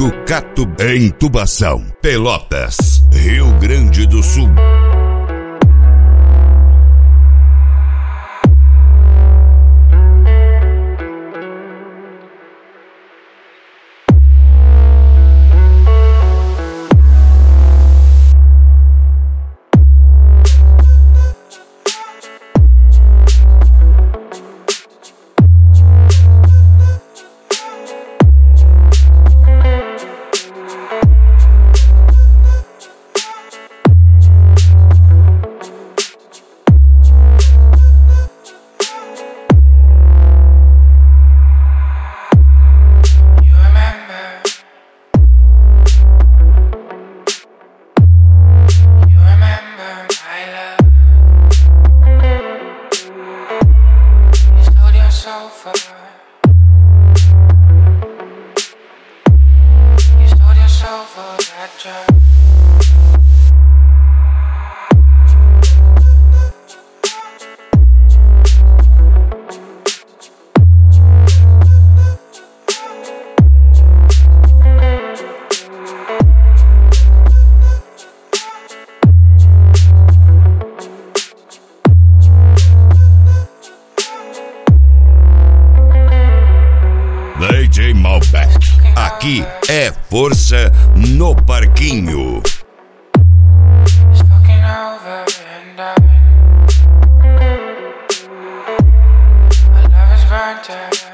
Ducato em Tubação, Pelotas, Rio Grande do Sul. You sold yourself for that job. DJ Malbec, aqui é força no parquinho. It's fucking over and done. My love is burnt out.